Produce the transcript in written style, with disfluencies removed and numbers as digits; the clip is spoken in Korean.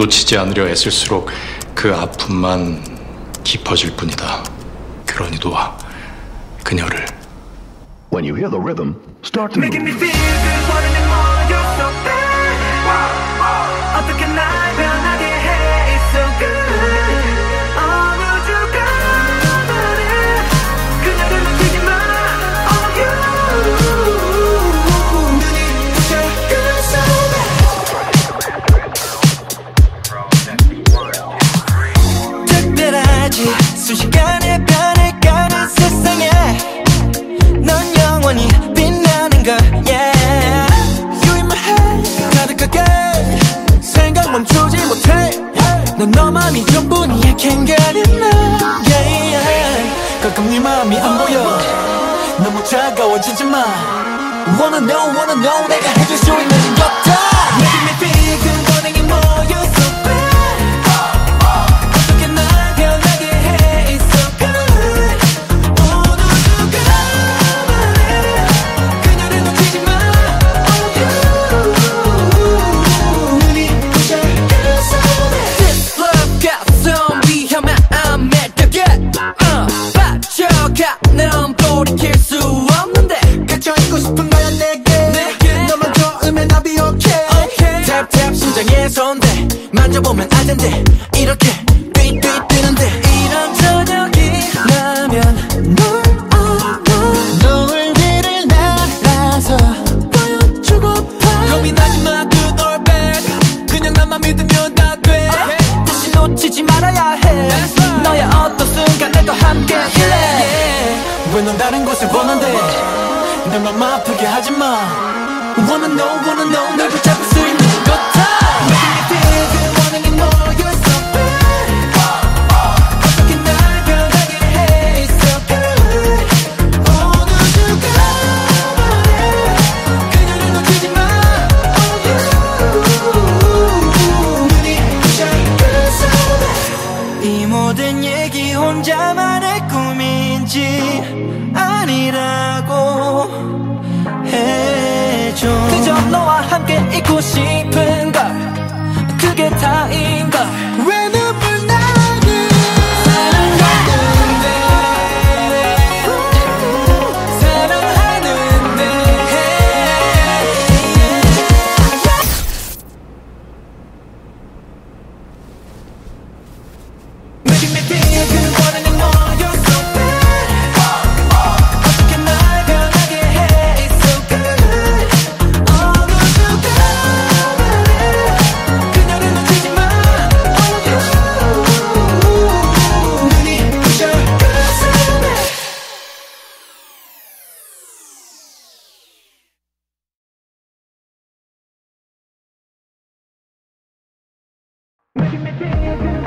놓치지 않으려 애쓸수록 그 아픔만 깊어질 뿐이다. 그러니 도와 그녀를. When you hear the rhythm, start to move. Making me feel good, wanting more, you're so bad. 어떻게 날 변하게 해, it's so good. 우주가 말해, 그녀를 놓치지 마, oh you. 눈이 부셔, 그 속에 특별하지, 순식간에 변해가는 세상에 넌 영원히 빛나는 걸, yeah. You in my head 가득하게 생각 멈추지 못해. 넌 너만이 전부니 I can't get enough, yeah, yeah. 가끔 네 마음이 안 보여. 너무 차가워지지 마. Wanna know 내가 해줄 수 있는 것들. Making me feel good, wanting it more, you're so bad. 어떻게 날 변하게 해, it's so good. 오늘 누가 말해, 그녀를 놓치지 마, oh you. 눈이 부셔, 그 속에 This love got some 위험한 매력에 빠져가 넌 돌이킬 수 없는데 갇혀있고 싶은 거야 내게 너만 좋으면 I'll be okay. 탭탭 심장에 손대 만져보면 알 텐데 이렇게 뛰는데 이런 저녁이라면 널 노을들을 날아서 보여주고파. 고민하지 마 good or bad, 그냥 나만 믿으면 다 돼. 다시 놓치지 말아야 해. 너의 어떤 순간에도 함께 일래. 왜 넌 다른 곳을 보는데 내 맘 아프게 하지 마. Wanna know 널 붙잡을 수 있는 것들. Making me feel good, wanting it more, you're so bad. 어떻게 날 변하게 해, it's so good. 오늘 누가 말해, 그녀를 놓치지 마, oh you. 눈이 부셔, 그 속에 이 모든 얘기 혼자만의 꿈인지 아니라고 해줘. 그저 너와 함께 있고 싶은 걸, 그게 다인 걸. 왜 눈물 나는 사랑하는데 Making me feel good, wanting it more, you're so bad. 어떻게 날 변하게 해, it's so good. 오늘 누가 말해, 그녀를 놓치지 마, oh you. 눈이 부셔, 그 속에 Making me feel good.